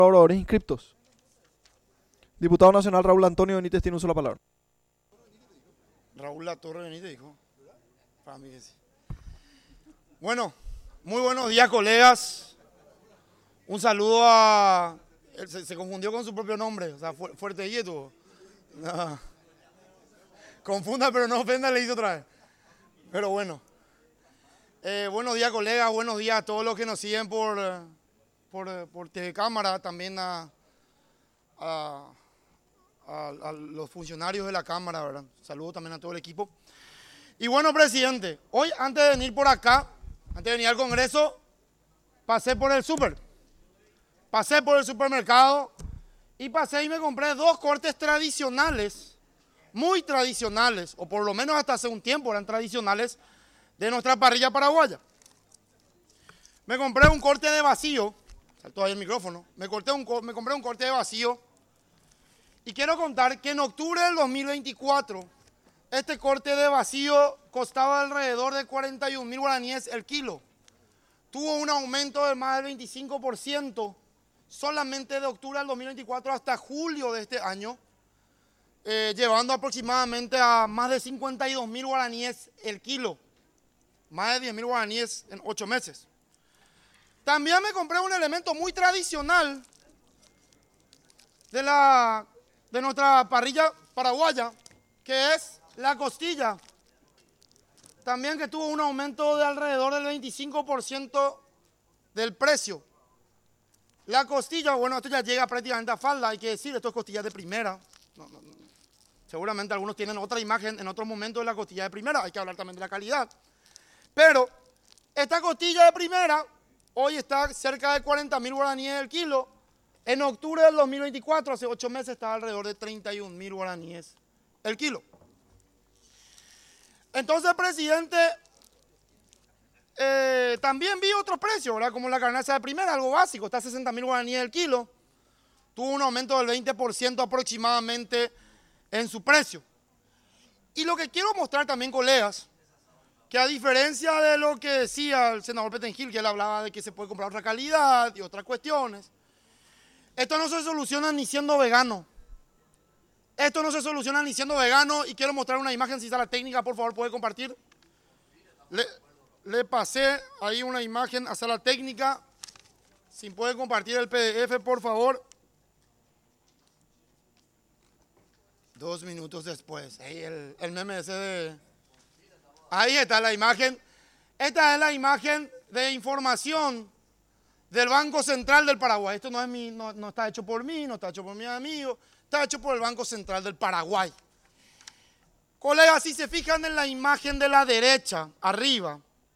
Oradores inscriptos. Diputado Nacional Raúl Antonio Benítez tiene una sola palabra. Raúl Latorre Benítez dijo. Para mí que sí. Bueno, muy buenos días, colegas. Un saludo a... Se confundió con su propio nombre, o sea, fuerte y tuvo. No. Confunda, pero no ofenda, le hizo otra vez. Pero bueno. Buenos días, colegas, buenos días a todos los que nos siguen por TV Cámara, también a los funcionarios de la Cámara, ¿verdad? Saludos también a todo el equipo. Y bueno, presidente, hoy antes de venir por acá, antes de venir al Congreso, pasé por el supermercado y pasé y me compré 2 cortes tradicionales, muy tradicionales, o por lo menos hasta hace un tiempo eran tradicionales, de nuestra parrilla paraguaya. Me compré un corte de vacío, saltó ahí el micrófono, me compré un corte de vacío y quiero contar que en octubre del 2024 este corte de vacío costaba alrededor de 41.000 guaraníes el kilo. Tuvo un aumento de más del 25% solamente de octubre del 2024 hasta julio de este año, llevando aproximadamente a más de 52.000 guaraníes el kilo. Más de 10.000 guaraníes en 8 meses. También me compré un elemento muy tradicional de nuestra parrilla paraguaya, que es la costilla. También que tuvo un aumento de alrededor del 25% del precio. La costilla, bueno, esto ya llega prácticamente a falda, hay que decir, esto es costilla de primera. Seguramente algunos tienen otra imagen en otro momento de la costilla de primera, hay que hablar también de la calidad. Pero esta costilla de primera hoy está cerca de 40.000 guaraníes el kilo. En octubre del 2024, hace 8 meses, estaba alrededor de 31.000 guaraníes el kilo. Entonces, presidente, también vi otros precios, ¿verdad? Como la carnaza de primera, algo básico, está a 60.000 guaraníes el kilo. Tuvo un aumento del 20% aproximadamente en su precio. Y lo que quiero mostrar también, colegas, que a diferencia de lo que decía el senador Petengil, que él hablaba de que se puede comprar otra calidad y otras cuestiones, esto no se soluciona ni siendo vegano. Esto no se soluciona ni siendo vegano y quiero mostrar una imagen, si está la técnica, por favor, puede compartir. Le pasé ahí una imagen a sala técnica, si puede compartir el PDF, por favor. 2 minutos después, ahí el meme ese de... Ahí está la imagen. Esta es la imagen de información del Banco Central del Paraguay. Esto no está hecho por mí, no está hecho por mis amigos, está hecho por el Banco Central del Paraguay. Colegas, si se fijan en la imagen de la derecha, arriba,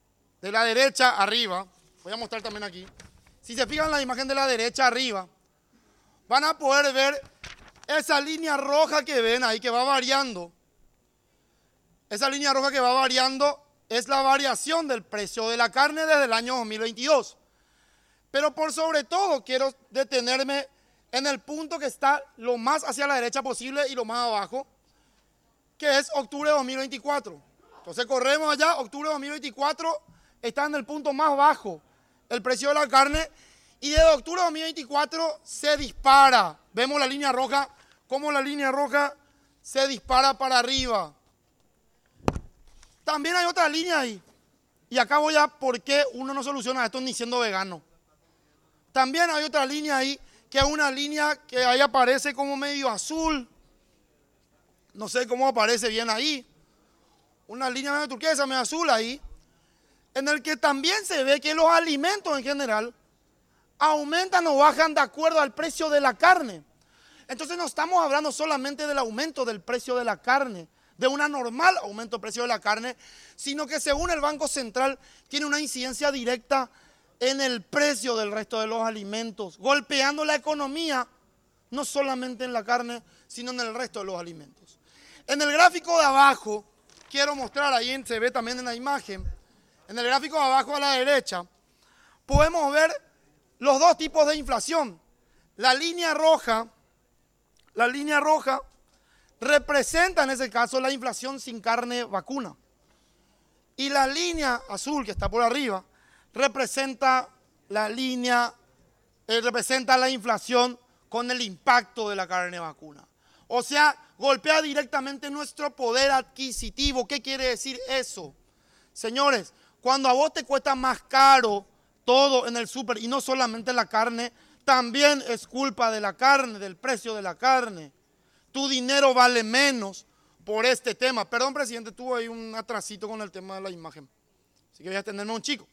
voy a mostrar también aquí. Si se fijan en la imagen de la derecha, arriba, van a poder ver esa línea roja que ven ahí, que va variando. Esa línea roja que va variando es la variación del precio de la carne desde el año 2022. Pero por sobre todo quiero detenerme en el punto que está lo más hacia la derecha posible y lo más abajo, que es octubre de 2024. Entonces corremos allá, octubre de 2024 está en el punto más bajo el precio de la carne y desde octubre de 2024 se dispara. Vemos la línea roja, cómo la línea roja se dispara para arriba. También hay otra línea ahí. Y acá voy a por qué uno no soluciona esto ni siendo vegano. También hay otra línea ahí, que es una línea que ahí aparece como medio azul. No sé cómo aparece bien ahí. Una línea medio turquesa, medio azul ahí. En el que también se ve que los alimentos en general aumentan o bajan de acuerdo al precio de la carne. Entonces no estamos hablando solamente del aumento del precio de la carne, de un anormal aumento del precio de la carne, sino que según el Banco Central tiene una incidencia directa en el precio del resto de los alimentos, golpeando la economía, no solamente en la carne, sino en el resto de los alimentos. En el gráfico de abajo, quiero mostrar, ahí se ve también en la imagen, en el gráfico de abajo a la derecha, podemos ver los dos tipos de inflación. La línea roja representa en ese caso la inflación sin carne vacuna. Y la línea azul que está por arriba representa la línea representa la inflación con el impacto de la carne vacuna. O sea, golpea directamente nuestro poder adquisitivo. ¿Qué quiere decir eso? Señores, cuando a vos te cuesta más caro todo en el súper, y no solamente la carne, también es culpa de la carne, del precio de la carne. Tu dinero vale menos por este tema. Perdón, presidente, tuve ahí un atrasito con el tema de la imagen. Así que voy a atenderme a un chico.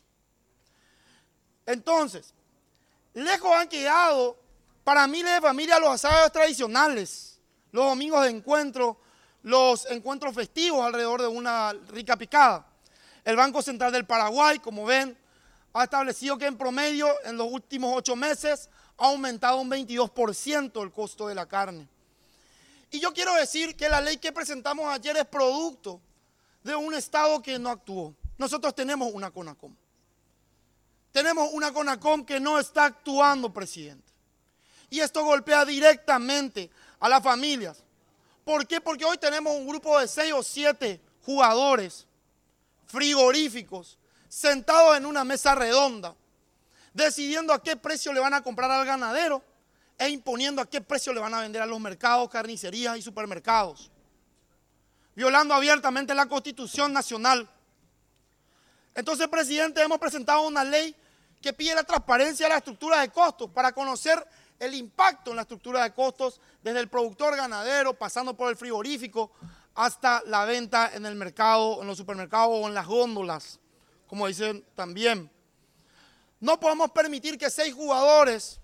Entonces, lejos han quedado para miles de familias los asados tradicionales, los domingos de encuentro, los encuentros festivos alrededor de una rica picada. El Banco Central del Paraguay, como ven, ha establecido que en promedio en los últimos 8 meses ha aumentado un 22% el costo de la carne. Y yo quiero decir que la ley que presentamos ayer es producto de un Estado que no actuó. Nosotros tenemos una CONACOM. Tenemos una CONACOM que no está actuando, presidente. Y esto golpea directamente a las familias. ¿Por qué? Porque hoy tenemos un grupo de 6 o 7 jugadores frigoríficos sentados en una mesa redonda, decidiendo a qué precio le van a comprar al ganadero e imponiendo a qué precio le van a vender a los mercados, carnicerías y supermercados, violando abiertamente la Constitución Nacional. Entonces, presidente, hemos presentado una ley que pide la transparencia de la estructura de costos para conocer el impacto en la estructura de costos desde el productor ganadero, pasando por el frigorífico, hasta la venta en el mercado, en los supermercados o en las góndolas, como dicen también. No podemos permitir que 6 jugadores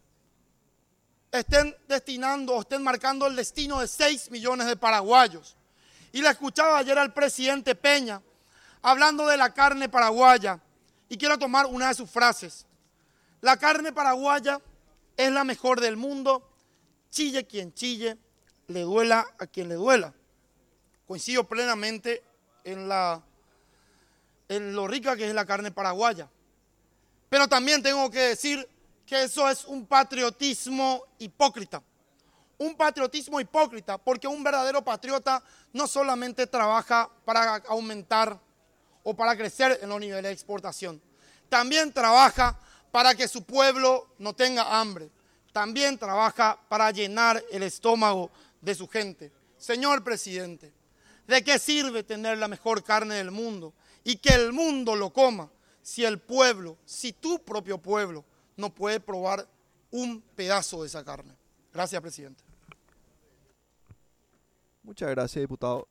estén destinando o estén marcando el destino de 6 millones de paraguayos. Y la escuchaba ayer al presidente Peña hablando de la carne paraguaya, y quiero tomar una de sus frases. La carne paraguaya es la mejor del mundo, chille quien chille, le duela a quien le duela. Coincido plenamente en lo rica que es la carne paraguaya. Pero también tengo que decir que eso es un patriotismo hipócrita. Un patriotismo hipócrita, porque un verdadero patriota no solamente trabaja para aumentar o para crecer en los niveles de exportación, también trabaja para que su pueblo no tenga hambre, también trabaja para llenar el estómago de su gente. Señor presidente, ¿de qué sirve tener la mejor carne del mundo y que el mundo lo coma si el pueblo, si tu propio pueblo no puede probar un pedazo de esa carne? Gracias, presidente. Muchas gracias, diputado.